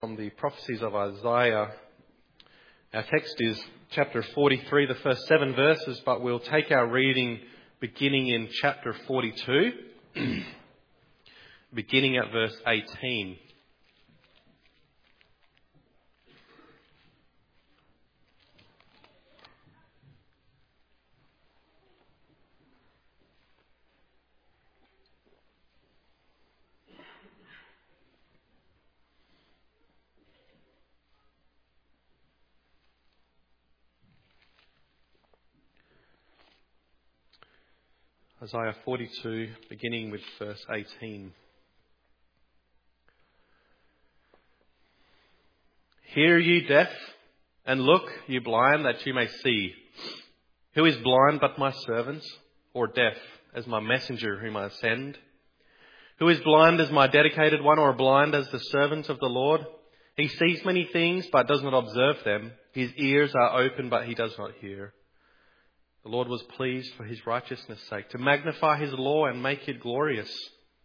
From the prophecies of Isaiah. Our text is chapter 43, the first 7 verses, but we'll take our reading beginning in chapter 42, beginning at verse 18. Isaiah 42, beginning with verse 18. Hear ye deaf, and look, you blind, that you may see. Who is blind but my servant, or deaf as my messenger whom I send? Who is blind as my dedicated one, or blind as the servant of the Lord? He sees many things, but does not observe them. His ears are open, but he does not hear. The Lord was pleased for his righteousness' sake to magnify his law and make it glorious.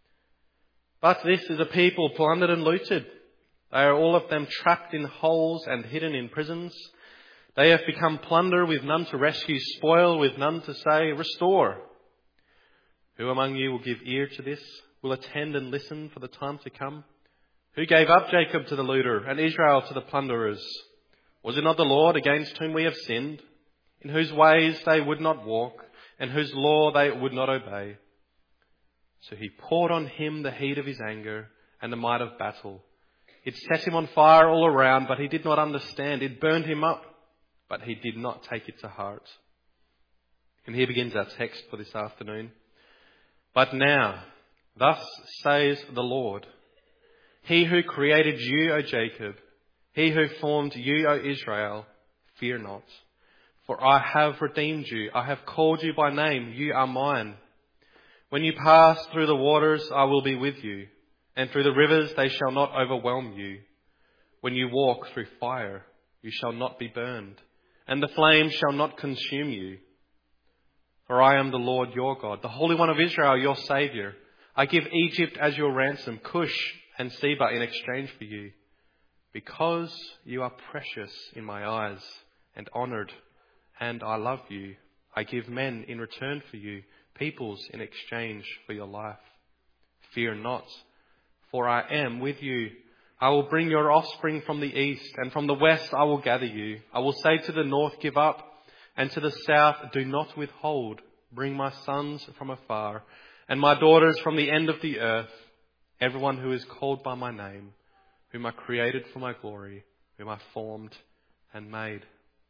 But this is a people plundered and looted. They are all of them trapped in holes and hidden in prisons. They have become plunder with none to rescue, spoil with none to say, restore. Who among you will give ear to this, will attend and listen for the time to come? Who gave up Jacob to the looter and Israel to the plunderers? Was it not the Lord against whom we have sinned? In whose ways they would not walk, and whose law they would not obey. So he poured on him the heat of his anger and the might of battle. It set him on fire all around, but he did not understand. It burned him up, but he did not take it to heart. And here begins our text for this afternoon. But now, thus says the Lord, He who created you, O Jacob, He who formed you, O Israel, fear not. For I have redeemed you. I have called you by name. You are mine. When you pass through the waters, I will be with you. And through the rivers, they shall not overwhelm you. When you walk through fire, you shall not be burned. And the flame shall not consume you. For I am the Lord your God, the Holy One of Israel, your Saviour. I give Egypt as your ransom, Cush and Seba in exchange for you. Because you are precious in my eyes and honoured, and I love you, I give men in return for you, peoples in exchange for your life. Fear not, for I am with you. I will bring your offspring from the east, and from the west I will gather you. I will say to the north, give up, and to the south, do not withhold. Bring my sons from afar, and my daughters from the end of the earth, everyone who is called by my name, whom I created for my glory, whom I formed and made.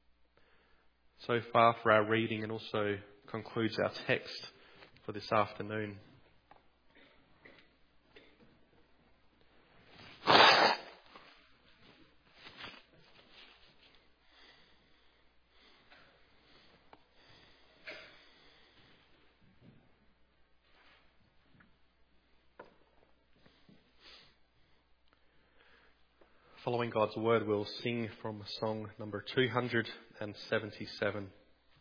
So far for our reading, and also concludes our text for this afternoon. Following God's word, we'll sing from song number 277.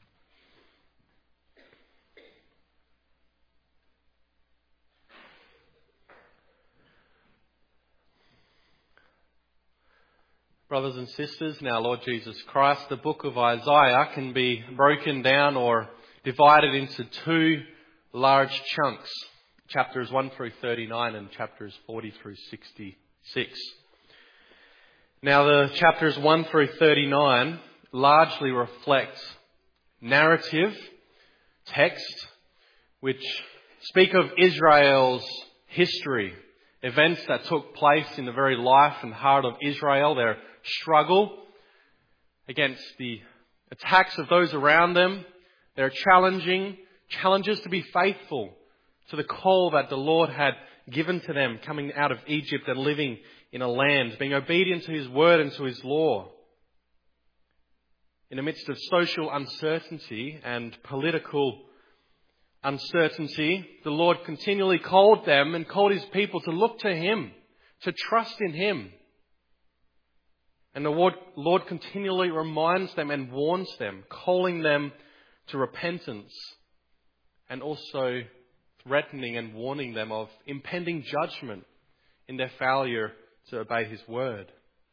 Brothers and sisters, in our Lord Jesus Christ, the book of Isaiah can be broken down or divided into two large chunks, chapters 1 through 39 and chapters 40 through 66. Now, the chapters 1 through 39 largely reflect narrative text which speak of Israel's history, events that took place in the very life and heart of Israel, their struggle against the attacks of those around them, their challenges to be faithful to the call that the Lord had given to them coming out of Egypt and living in a land, being obedient to his word and to his law. In the midst of social uncertainty and political uncertainty, the Lord continually called them and called his people to look to him, to trust in him. And the Lord continually reminds them and warns them, calling them to repentance, and also threatening and warning them of impending judgment in their failure to obey his word.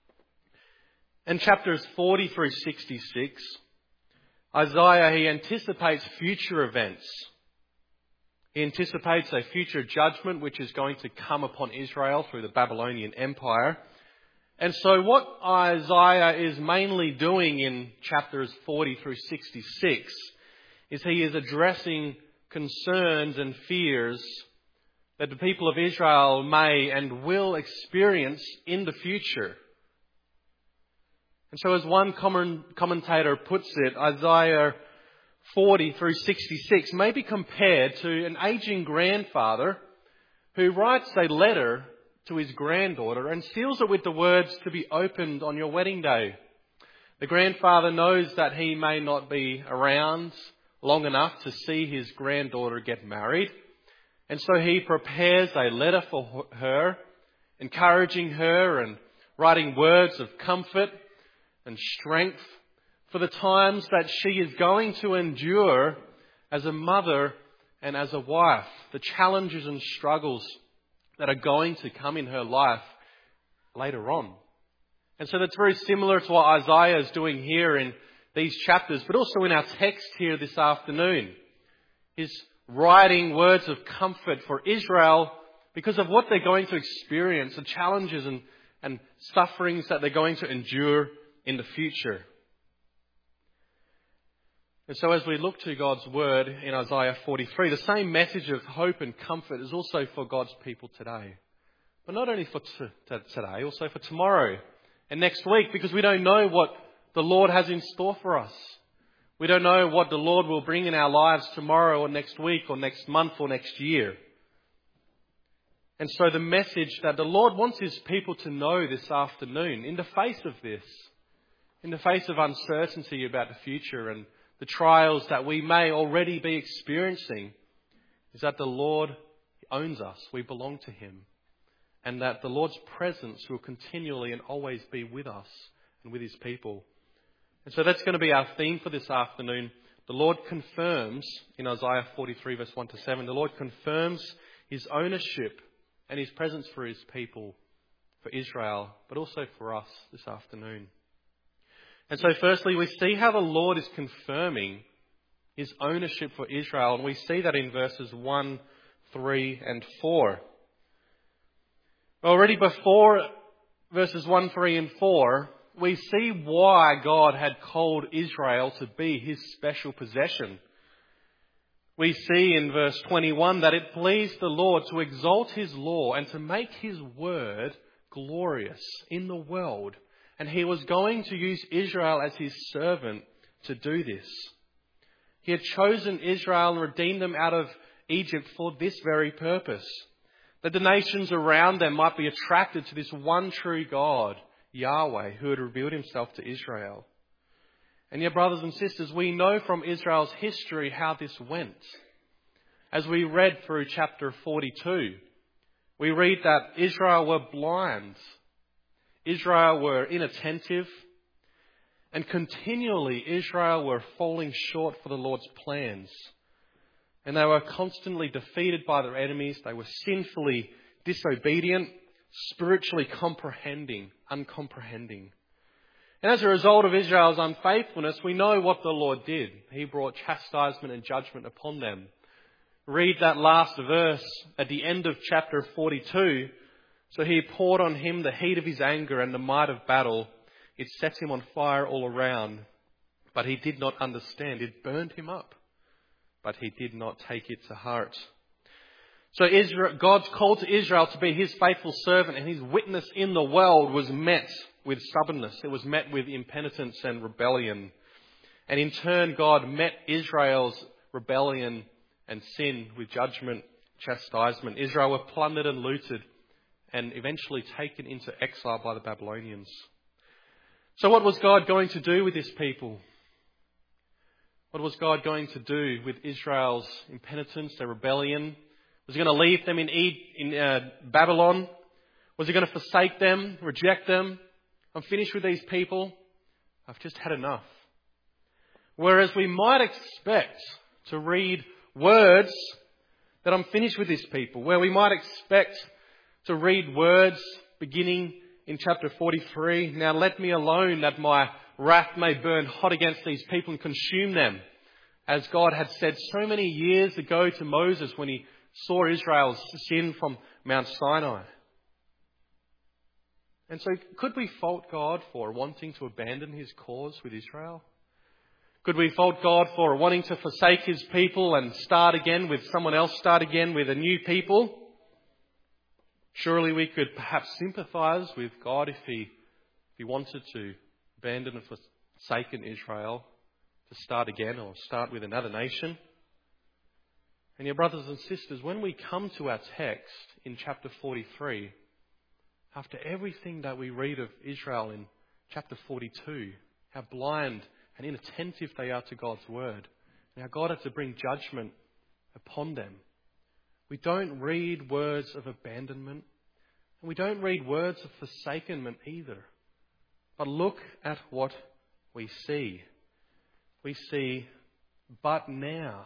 In chapters 40 through 66, Isaiah, he anticipates future events. He anticipates a future judgment which is going to come upon Israel through the Babylonian Empire. And so what Isaiah is mainly doing in chapters 40 through 66 is he is addressing concerns and fears that the people of Israel may and will experience in the future. And so as one commentator puts it, Isaiah 40 through 66 may be compared to an aging grandfather who writes a letter to his granddaughter and seals it with the words to be opened on your wedding day. The grandfather knows that he may not be around long enough to see his granddaughter get married. And so he prepares a letter for her, encouraging her and writing words of comfort and strength for the times that she is going to endure as a mother and as a wife, the challenges and struggles that are going to come in her life later on. And so that's very similar to what Isaiah is doing here in these chapters, but also in our text here this afternoon. He's writing words of comfort for Israel because of what they're going to experience, the challenges and sufferings that they're going to endure in the future. And so as we look to God's word in Isaiah 43, the same message of hope and comfort is also for God's people today. But not only for today, also for tomorrow and next week, because we don't know what the Lord has in store for us. We don't know what the Lord will bring in our lives tomorrow or next week or next month or next year. And so the message that the Lord wants His people to know this afternoon, in the face of this, in the face of uncertainty about the future and the trials that we may already be experiencing, is that the Lord owns us. We belong to Him. And that the Lord's presence will continually and always be with us and with His people. And so that's going to be our theme for this afternoon. The Lord confirms, in Isaiah 43 verse 1 to 7, the Lord confirms His ownership and His presence for His people, for Israel, but also for us this afternoon. And so firstly, we see how the Lord is confirming His ownership for Israel. And we see that in verses 1, 3 and 4. Already before verses 1, 3 and 4, we see why God had called Israel to be His special possession. We see in verse 21 that it pleased the Lord to exalt His law and to make His word glorious in the world. And He was going to use Israel as His servant to do this. He had chosen Israel and redeemed them out of Egypt for this very purpose. That the nations around them might be attracted to this one true God, Yahweh, who had revealed Himself to Israel. And yet, brothers and sisters, we know from Israel's history how this went. As we read through chapter 42, we read that Israel were blind. Israel were inattentive. And continually Israel were falling short for the Lord's plans. And they were constantly defeated by their enemies. They were sinfully disobedient, spiritually uncomprehending. And as a result of Israel's unfaithfulness, we know what the Lord did. He brought chastisement and judgment upon them. Read that last verse at the end of chapter 42. So He poured on him the heat of His anger and the might of battle. It set him on fire all around, but he did not understand. It burned him up, but he did not take it to heart. So God's call to Israel to be His faithful servant and His witness in the world was met with stubbornness. It was met with impenitence and rebellion. And in turn, God met Israel's rebellion and sin with judgment, chastisement. Israel were plundered and looted and eventually taken into exile by the Babylonians. So what was God going to do with this people? What was God going to do with Israel's impenitence, their rebellion? Was He going to leave them in Babylon? Was He going to forsake them, reject them? I'm finished with these people. I've just had enough. Whereas we might expect to read words that I'm finished with these people, where we might expect to read words beginning in chapter 43, "Now let me alone, that my wrath may burn hot against these people and consume them," as God had said so many years ago to Moses when he saw Israel's sin from Mount Sinai. And so could we fault God for wanting to abandon his cause with Israel? Could we fault God for wanting to forsake his people and start again with someone else, start again with a new people? Surely we could perhaps sympathise with God if he wanted to abandon and forsaken Israel to start again or start with another nation. And yet, brothers and sisters, when we come to our text in chapter 43, after everything that we read of Israel in chapter 42, how blind and inattentive they are to God's word, and how God had to bring judgment upon them, we don't read words of abandonment, and we don't read words of forsakenment either. But look at what we see. We see, but now,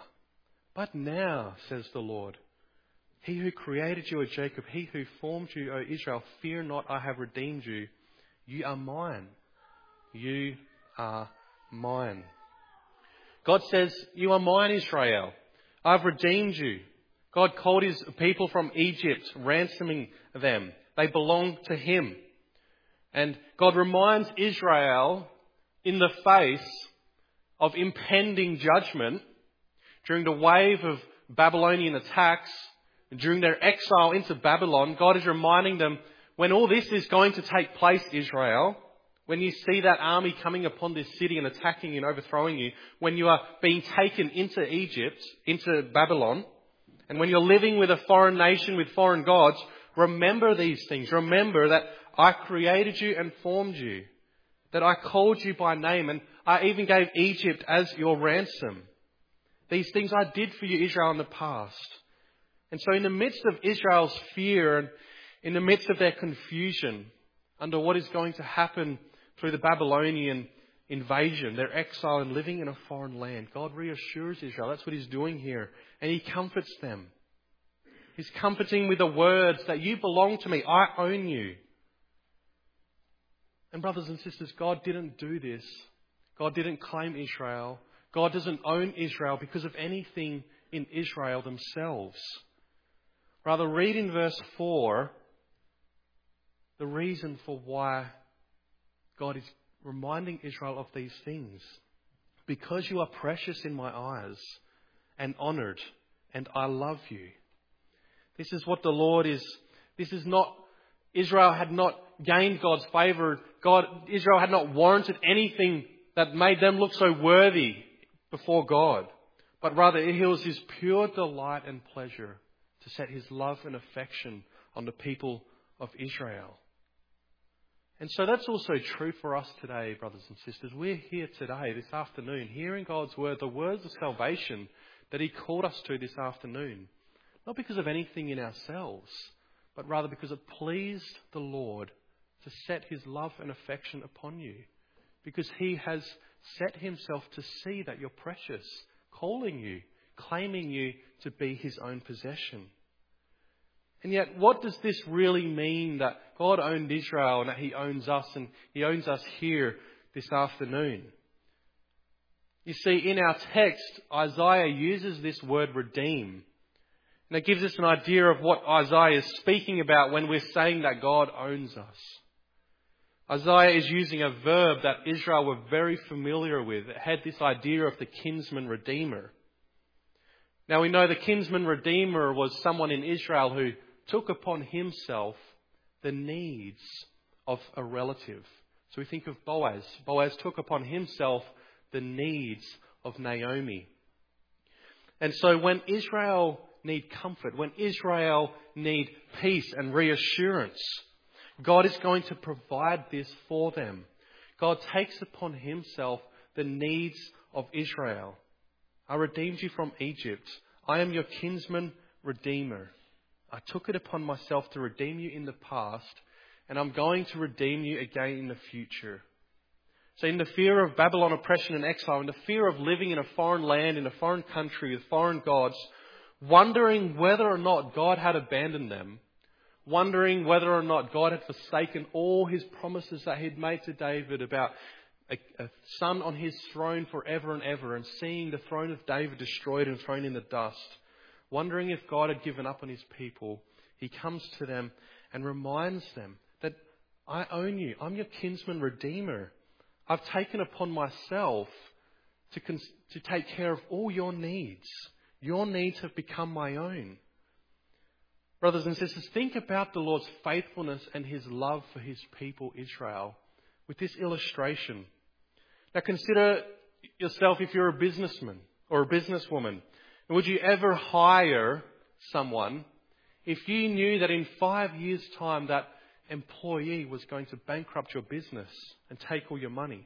says the Lord, he who created you, O Jacob, he who formed you, O Israel, fear not, I have redeemed you. You are mine. You are mine. God says, you are mine, Israel. I've redeemed you. God called his people from Egypt, ransoming them. They belong to him. And God reminds Israel in the face of impending judgment during the wave of Babylonian attacks, during their exile into Babylon. God is reminding them, when all this is going to take place, Israel, when you see that army coming upon this city and attacking and overthrowing you, when you are being taken into Egypt, into Babylon, and when you're living with a foreign nation, with foreign gods, remember these things. Remember that I created you and formed you, that I called you by name, and I even gave Egypt as your ransom. These things I did for you, Israel, in the past. And so in the midst of Israel's fear and in the midst of their confusion under what is going to happen through the Babylonian invasion, their exile and living in a foreign land, God reassures Israel. That's what he's doing here. And he comforts them. He's comforting with the words that you belong to me. I own you. And brothers and sisters, God didn't do this. God didn't claim Israel. God doesn't own Israel because of anything in Israel themselves. Rather, read in verse 4 the reason for why God is reminding Israel of these things. Because you are precious in my eyes and honoured, and I love you. This is what the Lord is. This is not, Israel had not gained God's favour. Israel had not warranted anything that made them look so worthy before God. But rather, it was his pure delight and pleasure to set his love and affection on the people of Israel. And so that's also true for us today, brothers and sisters. We're here today, this afternoon, hearing God's word, the words of salvation that he called us to this afternoon. Not because of anything in ourselves, but rather because it pleased the Lord to set his love and affection upon you. Because he has set himself to see that you're precious, calling you, claiming you to be his own possession. And yet, what does this really mean that God owned Israel and that he owns us and he owns us here this afternoon? You see, in our text, Isaiah uses this word redeem. And it gives us an idea of what Isaiah is speaking about when we're saying that God owns us. Isaiah is using a verb that Israel were very familiar with. It had this idea of the kinsman redeemer. Now we know the kinsman redeemer was someone in Israel who took upon himself the needs of a relative. So we think of Boaz. Boaz took upon himself the needs of Naomi. And so when Israel need comfort, when Israel need peace and reassurance, God is going to provide this for them. God takes upon himself the needs of Israel. I redeemed you from Egypt. I am your kinsman redeemer. I took it upon myself to redeem you in the past, and I'm going to redeem you again in the future. So in the fear of Babylon oppression and exile, in the fear of living in a foreign land, in a foreign country with foreign gods, wondering whether or not God had abandoned them, wondering whether or not God had forsaken all his promises that he'd made to David about a son on his throne forever and ever, and seeing the throne of David destroyed and thrown in the dust, wondering if God had given up on his people, he comes to them and reminds them that I own you. I'm your kinsman redeemer. I've taken upon myself to take care of all your needs. Your needs have become my own. Brothers and sisters, think about the Lord's faithfulness and his love for his people, Israel, with this illustration. Now consider yourself if you're a businessman or a businesswoman. Would you ever hire someone if you knew that in 5 years' time that employee was going to bankrupt your business and take all your money?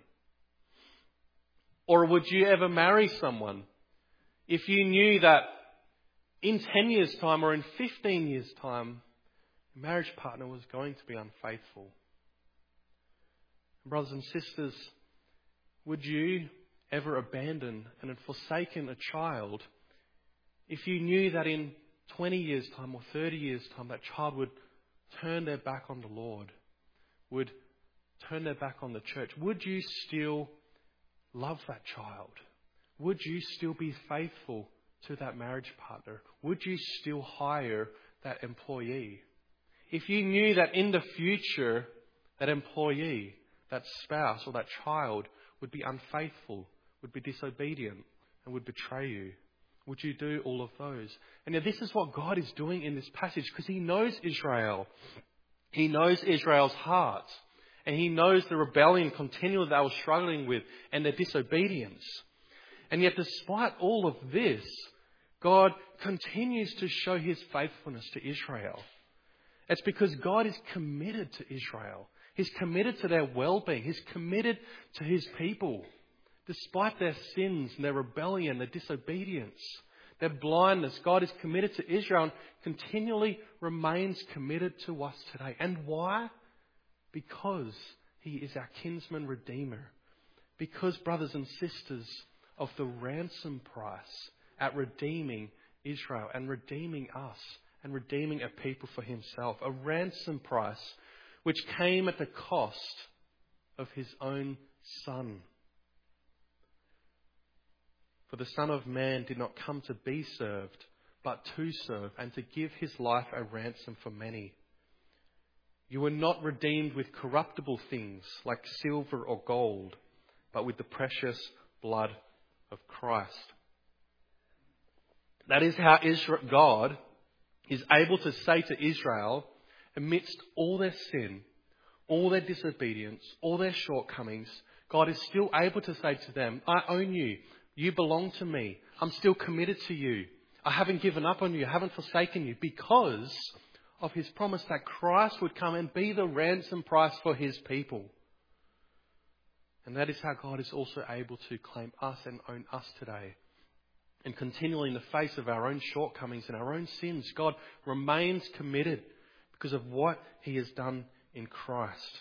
Or would you ever marry someone if you knew that in 10 years' time or in 15 years' time, your marriage partner was going to be unfaithful? Brothers and sisters, would you ever abandon and forsaken a child if you knew that in 20 years' time or 30 years' time that child would turn their back on the Lord, would turn their back on the church? Would you still love that child? Would you still be faithful to that marriage partner? Would you still hire that employee? If you knew that in the future that employee, that spouse or that child would be unfaithful, would be disobedient and would betray you, would you do all of those? And now this is what God is doing in this passage, because he knows Israel. He knows Israel's heart. And he knows the rebellion continually they were struggling with and their disobedience. And yet despite all of this, God continues to show his faithfulness to Israel. It's because God is committed to Israel. He's committed to their well-being. He's committed to his people. Despite their sins and their rebellion, their disobedience, their blindness, God is committed to Israel and continually remains committed to us today. And why? Because he is our kinsman redeemer. Because, brothers and sisters, of the ransom price at redeeming Israel and redeeming us and redeeming a people for himself. A ransom price which came at the cost of his own Son. For the Son of Man did not come to be served, but to serve and to give his life a ransom for many. You were not redeemed with corruptible things like silver or gold, but with the precious blood of Christ. That is how God is able to say to Israel, amidst all their sin, all their disobedience, all their shortcomings, God is still able to say to them, I own you. You belong to me. I'm still committed to you. I haven't given up on you. I haven't forsaken you, because of his promise that Christ would come and be the ransom price for his people. And that is how God is also able to claim us and own us today. And continually, in the face of our own shortcomings and our own sins, God remains committed because of what he has done in Christ.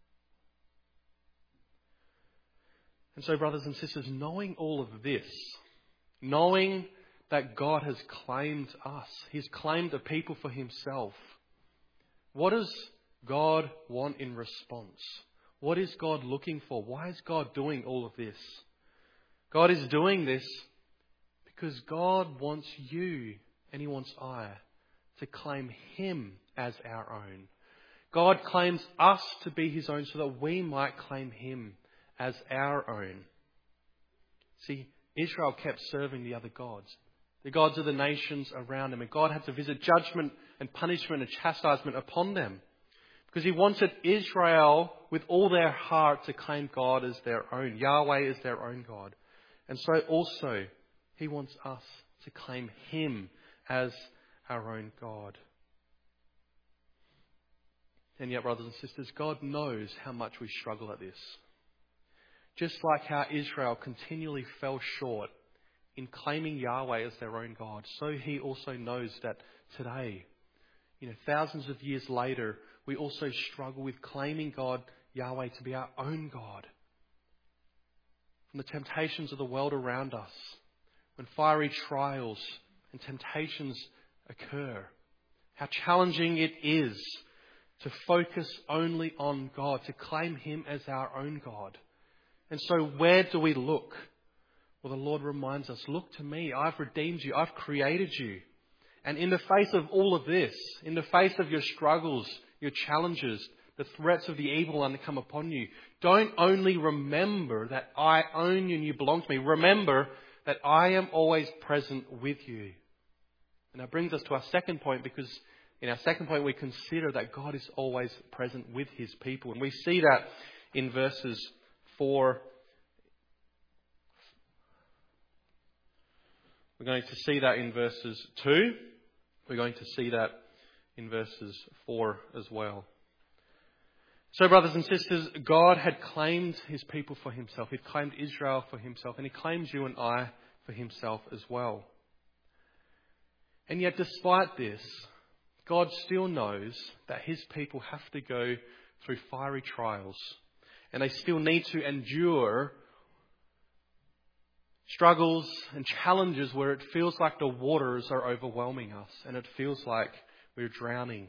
And so, brothers and sisters, knowing all of this, knowing that God has claimed us, he's claimed a people for himself, what does God want in response? What is God looking for? Why is God doing all of this? God is doing this because God wants you and he wants I to claim him as our own. God claims us to be his own so that we might claim him as our own. See, Israel kept serving the other gods, the gods of the nations around them, and God had to visit judgment and punishment and chastisement upon them because he wanted Israel with all their heart to claim God as their own, Yahweh as their own God. And so also he wants us to claim him as our own God. And yet, brothers and sisters, God knows how much we struggle at this. Just like how Israel continually fell short in claiming Yahweh as their own God, so he also knows that today, thousands of years later, we also struggle with claiming God, Yahweh, to be our own God. From the temptations of the world around us, when fiery trials and temptations occur, how challenging it is to focus only on God, to claim Him as our own God. And so where do we look? Well, the Lord reminds us, look to me. I've redeemed you. I've created you. And in the face of all of this, in the face of your struggles, your challenges, the threats of the evil one that come upon you, don't only remember that I own you and you belong to me. Remember that I am always present with you. And that brings us to our second point, because in our second point we consider that God is always present with His people. And we see that in verses 4. We're going to see that in verses 2. We're going to see that in verses 4 as well. So, brothers and sisters, God had claimed His people for Himself. He'd claimed Israel for Himself, and He claims you and I for Himself as well. And yet, despite this, God still knows that His people have to go through fiery trials, and they still need to endure struggles and challenges where it feels like the waters are overwhelming us and it feels like we're drowning.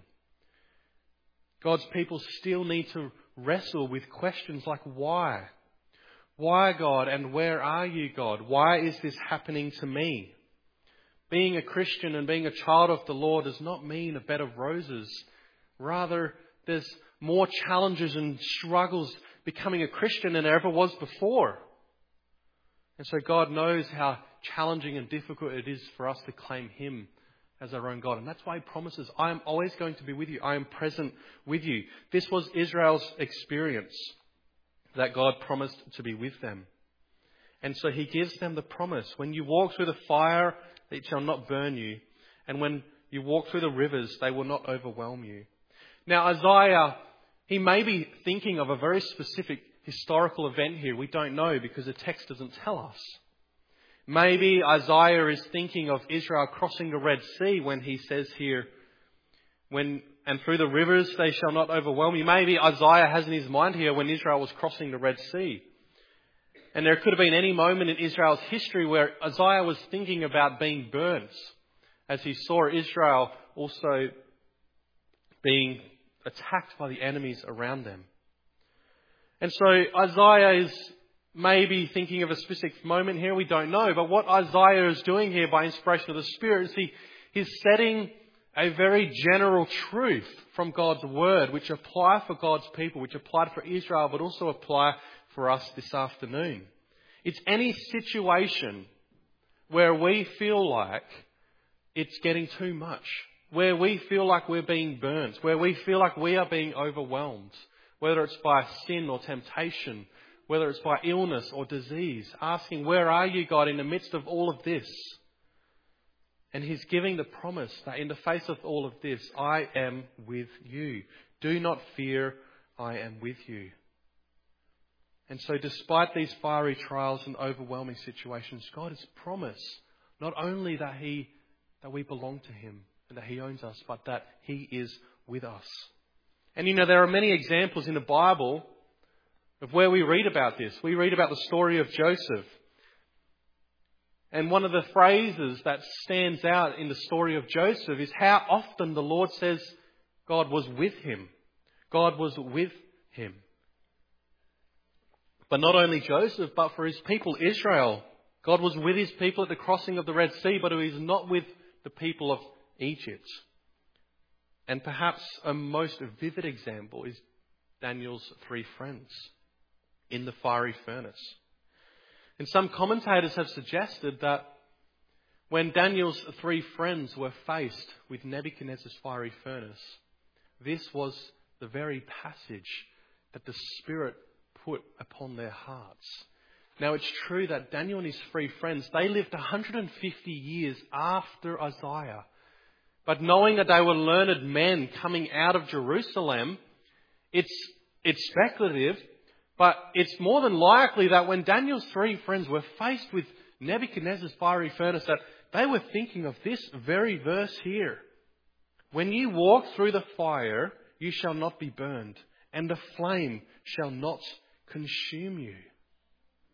God's people still need to wrestle with questions like why? Why, God, and where are you, God? Why is this happening to me? Being a Christian and being a child of the Lord does not mean a bed of roses. Rather, there's more challenges and struggles becoming a Christian than there ever was before. And so God knows how challenging and difficult it is for us to claim Him as our own God. And that's why He promises, I am always going to be with you. I am present with you. This was Israel's experience, that God promised to be with them. And so He gives them the promise. When you walk through the fire, it shall not burn you. And when you walk through the rivers, they will not overwhelm you. Now, Isaiah, he may be thinking of a very specific historical event here. We don't know because the text doesn't tell us. Maybe Isaiah is thinking of Israel crossing the Red Sea when he says here, and through the rivers they shall not overwhelm you. Maybe Isaiah has in his mind here when Israel was crossing the Red Sea. And there could have been any moment in Israel's history where Isaiah was thinking about being burnt, as he saw Israel also being attacked by the enemies around them. And so Isaiah is maybe thinking of a specific moment here. We don't know. But what Isaiah is doing here by inspiration of the Spirit is he's setting a very general truth from God's Word, which apply for God's people, which applied for Israel, but also apply for us this afternoon. It's any situation where we feel like it's getting too much, where we feel like we're being burnt, where we feel like we are being overwhelmed, whether it's by sin or temptation, whether it's by illness or disease, asking, where are you, God, in the midst of all of this? And He's giving the promise that in the face of all of this, I am with you. Do not fear, I am with you. And so despite these fiery trials and overwhelming situations, God has promised not only that we belong to Him and that He owns us, but that He is with us. And there are many examples in the Bible of where we read about this. We read about the story of Joseph. And one of the phrases that stands out in the story of Joseph is how often the Lord says God was with him. God was with him. But not only Joseph, but for His people Israel. God was with His people at the crossing of the Red Sea, but He is not with the people of Egypt. And perhaps a most vivid example is Daniel's 3 friends in the fiery furnace. And some commentators have suggested that when Daniel's 3 friends were faced with Nebuchadnezzar's fiery furnace, this was the very passage that the Spirit put upon their hearts. Now, it's true that Daniel and his 3 friends, they lived 150 years after Isaiah. But knowing that they were learned men coming out of Jerusalem, it's speculative, but it's more than likely that when Daniel's 3 friends were faced with Nebuchadnezzar's fiery furnace, that they were thinking of this very verse here. When you walk through the fire, you shall not be burned, and the flame shall not consume you.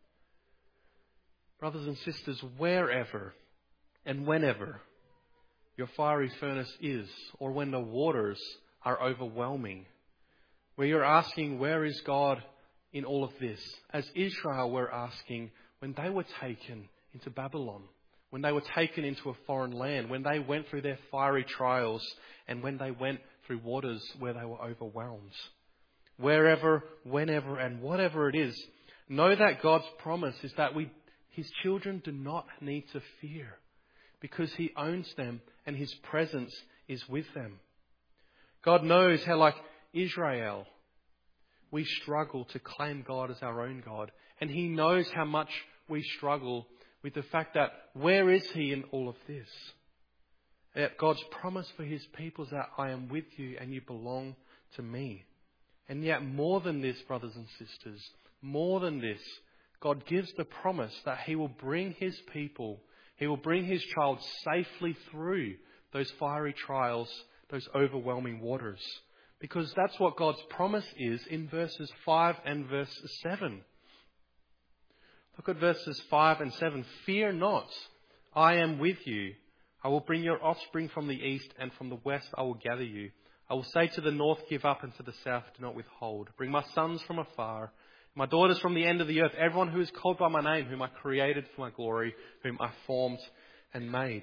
Brothers and sisters, wherever and whenever your fiery furnace is, or when the waters are overwhelming, where you're asking, where is God in all of this? As Israel were asking when they were taken into Babylon, when they were taken into a foreign land, when they went through their fiery trials, and when they went through waters where they were overwhelmed. Wherever, whenever, and whatever it is, know that God's promise is that His children do not need to fear, because He owns them and His presence is with them. God knows how, like Israel, we struggle to claim God as our own God. And He knows how much we struggle with the fact that where is He in all of this? That God's promise for His people is that I am with you and you belong to me. And yet more than this, brothers and sisters, more than this, God gives the promise that He will bring His people, He will bring His child safely through those fiery trials, those overwhelming waters. Because that's what God's promise is in verses 5 and verse 7. Look at verses 5 and 7. Fear not, I am with you. I will bring your offspring from the east, and from the west I will gather you. I will say to the north, give up, and to the south, do not withhold. Bring my sons from afar, my daughters from the end of the earth, everyone who is called by my name, whom I created for my glory, whom I formed and made.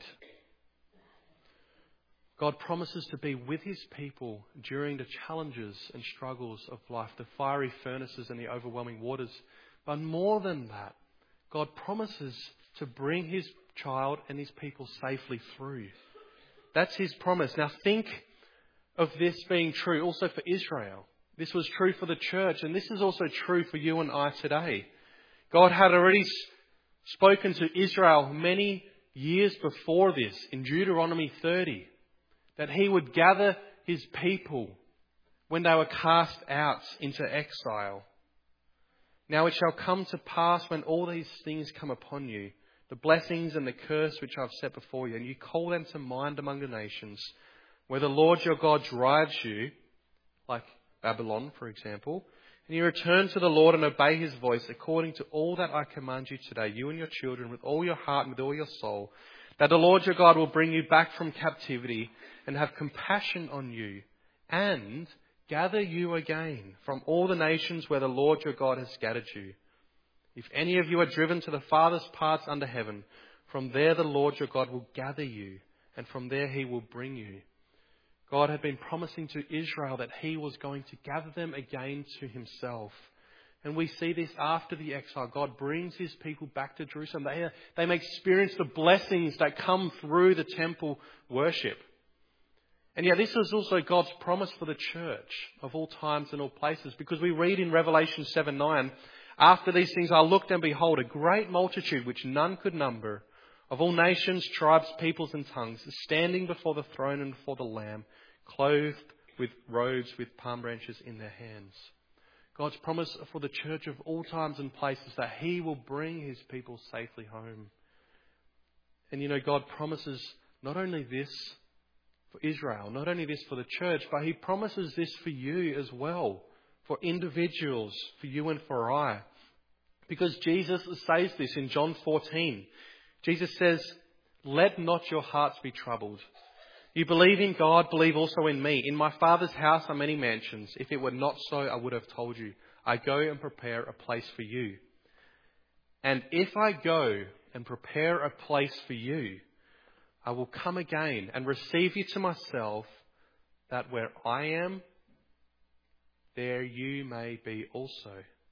God promises to be with His people during the challenges and struggles of life, the fiery furnaces and the overwhelming waters. But more than that, God promises to bring His child and His people safely through. That's His promise. Now think of this being true also for Israel. This was true for the church, and this is also true for you and I today. God had already spoken to Israel many years before this in Deuteronomy 30. That He would gather His people when they were cast out into exile. Now it shall come to pass when all these things come upon you, the blessings and the curse which I have set before you, and you call them to mind among the nations, where the Lord your God drives you, like Babylon, for example, and you return to the Lord and obey His voice according to all that I command you today, you and your children, with all your heart and with all your soul, that the Lord your God will bring you back from captivity and have compassion on you and gather you again from all the nations where the Lord your God has scattered you. If any of you are driven to the farthest parts under heaven, from there the Lord your God will gather you, and from there He will bring you. God had been promising to Israel that He was going to gather them again to Himself. And we see this after the exile. God brings His people back to Jerusalem. They may experience the blessings that come through the temple worship. And yet this is also God's promise for the church of all times and all places. Because we read in Revelation 7:9, after these things I looked and behold a great multitude which none could number, of all nations, tribes, peoples and tongues, standing before the throne and before the Lamb, clothed with robes with palm branches in their hands. God's promise for the church of all times and places that He will bring His people safely home. And you know, God promises not only this for Israel, not only this for the church, but He promises this for you as well, for individuals, for you and for I. Because Jesus says this in John 14. Jesus says, let not your hearts be troubled. You believe in God, believe also in me. In my Father's house are many mansions. If it were not so, I would have told you. I go and prepare a place for you. And if I go and prepare a place for you, I will come again and receive you to myself, that where I am, there you may be also.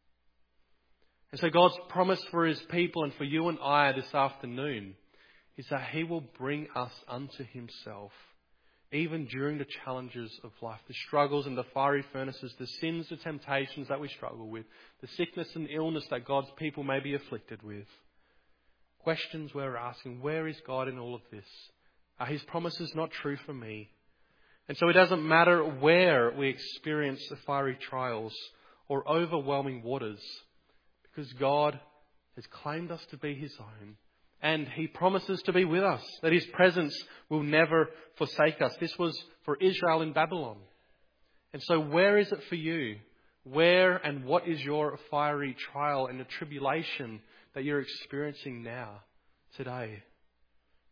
And so God's promise for His people and for you and I this afternoon is that He will bring us unto Himself, even during the challenges of life, the struggles and the fiery furnaces, the sins, the temptations that we struggle with, the sickness and illness that God's people may be afflicted with. Questions we're asking, where is God in all of this? Are His promises not true for me? And so it doesn't matter where we experience the fiery trials or overwhelming waters, because God has claimed us to be His own. And He promises to be with us, that His presence will never forsake us. This was for Israel in Babylon. And so where is it for you? Where and what is your fiery trial and the tribulation that you're experiencing now, today?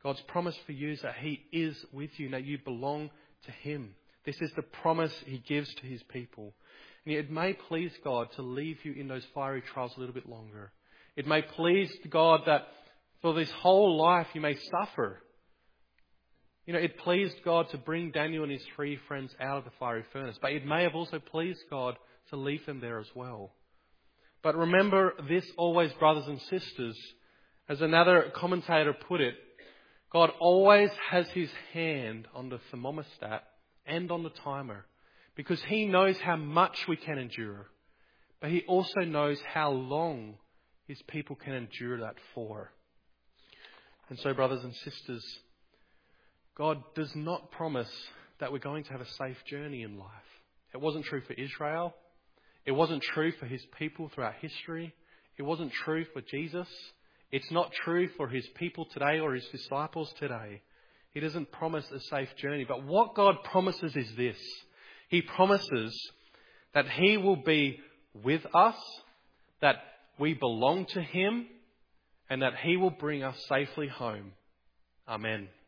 God's promise for you is that He is with you, that you belong to Him. This is the promise He gives to His people. And it may please God to leave you in those fiery trials a little bit longer. It may please God that for this whole life you may suffer. It pleased God to bring Daniel and his 3 friends out of the fiery furnace. But it may have also pleased God to leave them there as well. But remember this always, brothers and sisters, as another commentator put it, God always has His hand on the thermostat and on the timer, because He knows how much we can endure. But He also knows how long His people can endure that for. And so, brothers and sisters, God does not promise that we're going to have a safe journey in life. It wasn't true for Israel. It wasn't true for His people throughout history. It wasn't true for Jesus. It's not true for His people today or His disciples today. He doesn't promise a safe journey. But what God promises is this. He promises that He will be with us, that we belong to Him, and that He will bring us safely home. Amen.